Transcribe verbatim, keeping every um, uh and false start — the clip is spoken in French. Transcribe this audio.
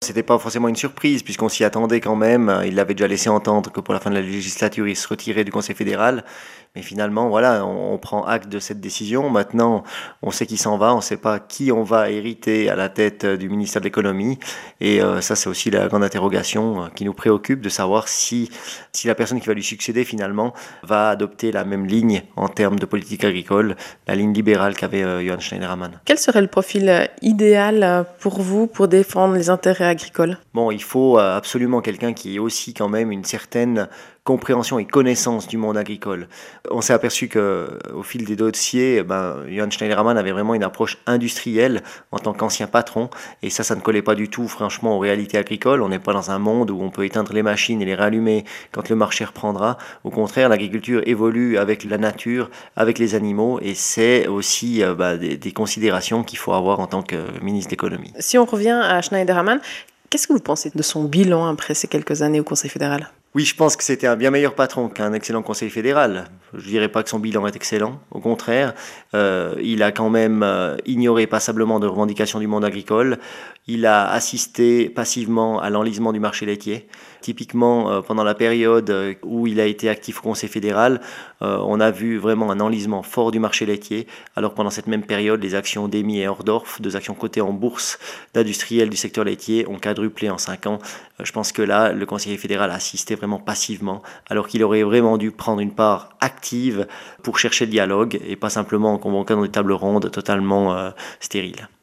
C'était pas forcément une surprise puisqu'on s'y attendait quand même. Il avait déjà laissé entendre que pour la fin de la législature, il se retirait du Conseil fédéral. Mais finalement, voilà, on, on prend acte de cette décision. Maintenant, on sait qui s'en va, on ne sait pas qui on va hériter à la tête du ministère de l'économie. Et euh, ça, c'est aussi la grande interrogation euh, qui nous préoccupe, de savoir si, si la personne qui va lui succéder, finalement, va adopter la même ligne en termes de politique agricole, la ligne libérale qu'avait euh, Johann Schneiderman. Quel serait le profil euh, idéal euh, pour vous pour défendre les intérêts agricoles ? Bon, il faut euh, absolument quelqu'un qui ait aussi quand même une certaine compréhension et connaissance du monde agricole. On s'est aperçu que, au fil des dossiers, eh ben, Johann Schneiderman avait vraiment une approche industrielle en tant qu'ancien patron, et ça, ça ne collait pas du tout, franchement, aux réalités agricoles. On n'est pas dans un monde où on peut éteindre les machines et les rallumer quand le marché reprendra. Au contraire, l'agriculture évolue avec la nature, avec les animaux, et c'est aussi euh, bah, des, des considérations qu'il faut avoir en tant que ministre d'économie. Si on revient à Schneiderman, qu'est-ce que vous pensez de son bilan après ces quelques années au Conseil fédéral ? Oui, je pense que c'était un bien meilleur patron qu'un excellent conseil fédéral. Je dirais pas que son bilan est excellent, au contraire. Euh, il a quand même euh, ignoré passablement de revendications du monde agricole. Il a assisté passivement à l'enlisement du marché laitier. Typiquement, euh, pendant la période où il a été actif au Conseil fédéral, euh, on a vu vraiment un enlisement fort du marché laitier, alors que pendant cette même période, les actions d'E M I et Hordorf, deux actions cotées en bourse d'industriels du secteur laitier, ont quadruplé en cinq ans. Euh, je pense que là, le conseiller fédéral a assisté vraiment passivement, alors qu'il aurait vraiment dû prendre une part active pour chercher le dialogue et pas simplement en convoquant des tables rondes totalement euh, stériles.